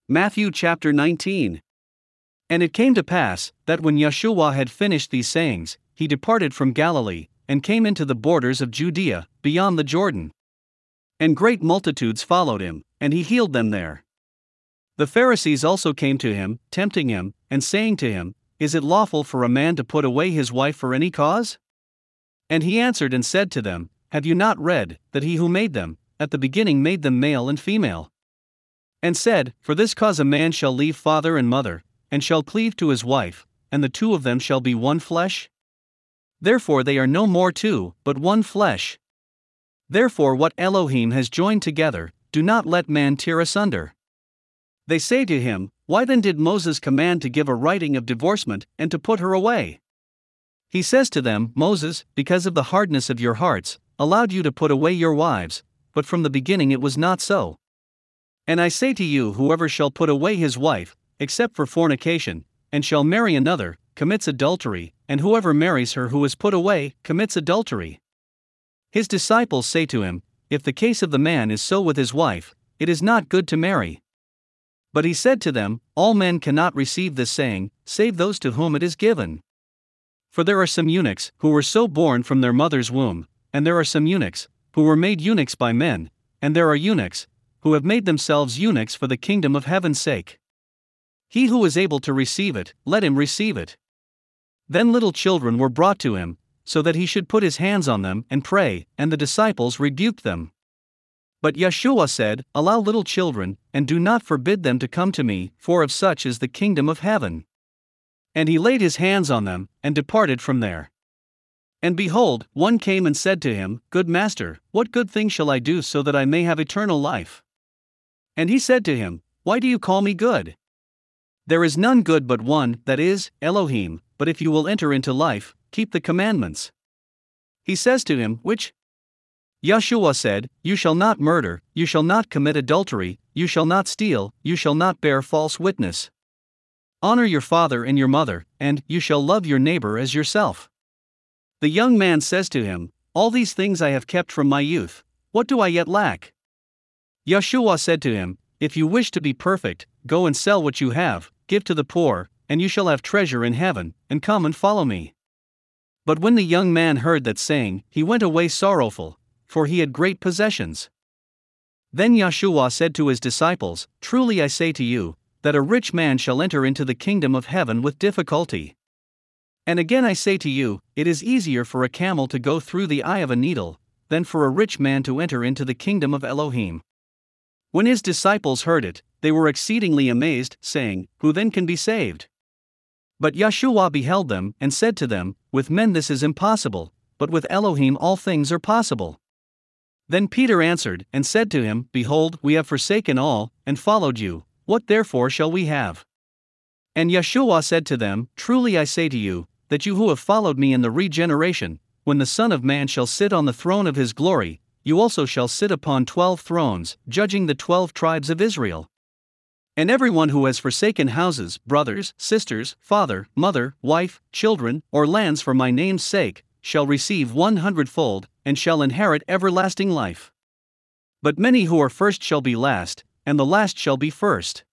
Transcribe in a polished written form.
Matthew chapter 19. And it came to pass, that when Yeshua had finished these sayings, he departed from Galilee, and came into the borders of Judea, beyond the Jordan. And great multitudes followed him, and he healed them there. The Pharisees also came to him, tempting him, and saying to him, Is it lawful for a man to put away his wife for any cause? And he answered and said to them, Have you not read, that he who made them, at the beginning made them male and female? And said, For this cause a man shall leave father and mother, and shall cleave to his wife, and the two of them shall be one flesh? Therefore they are no more two, but one flesh. Therefore what Elohim has joined together, do not let man tear asunder. They say to him, Why then did Moses command to give a writing of divorcement, and to put her away? He says to them, Moses, because of the hardness of your hearts, allowed you to put away your wives, but from the beginning it was not so. And I say to you, whoever shall put away his wife, except for fornication, and shall marry another, commits adultery, and whoever marries her who is put away, commits adultery. His disciples say to him, If the case of the man is so with his wife, it is not good to marry. But he said to them, All men cannot receive this saying, save those to whom it is given. For there are some eunuchs, who were so born from their mother's womb, and there are some eunuchs, who were made eunuchs by men, and there are eunuchs, who have made themselves eunuchs for the kingdom of heaven's sake. He who is able to receive it, let him receive it. Then little children were brought to him, so that he should put his hands on them and pray, and the disciples rebuked them. But Yeshua said, Allow little children, and do not forbid them to come to me, for of such is the kingdom of heaven. And he laid his hands on them, and departed from there. And behold, one came and said to him, Good master, what good thing shall I do so that I may have eternal life? And he said to him, Why do you call me good? There is none good but one, that is, Elohim, but if you will enter into life, keep the commandments. He says to him, Which? Yeshua said, You shall not murder, you shall not commit adultery, you shall not steal, you shall not bear false witness. Honor your father and your mother, and you shall love your neighbor as yourself. The young man says to him, All these things I have kept from my youth, what do I yet lack? Yeshua said to him, If you wish to be perfect, go and sell what you have, give to the poor, and you shall have treasure in heaven, and come and follow me. But when the young man heard that saying, he went away sorrowful, for he had great possessions. Then Yeshua said to his disciples, Truly I say to you, that a rich man shall enter into the kingdom of heaven with difficulty. And again I say to you, it is easier for a camel to go through the eye of a needle, than for a rich man to enter into the kingdom of Elohim. When his disciples heard it, they were exceedingly amazed, saying, Who then can be saved? But Yeshua beheld them, and said to them, With men this is impossible, but with Elohim all things are possible. Then Peter answered, and said to him, Behold, we have forsaken all, and followed you, what therefore shall we have? And Yeshua said to them, Truly I say to you, that you who have followed me in the regeneration, when the Son of Man shall sit on the throne of his glory, you also shall sit upon 12 thrones, judging the 12 tribes of Israel. And everyone who has forsaken houses, brothers, sisters, father, mother, wife, children, or lands for my name's sake, shall receive 100-fold, and shall inherit everlasting life. But many who are first shall be last, and the last shall be first.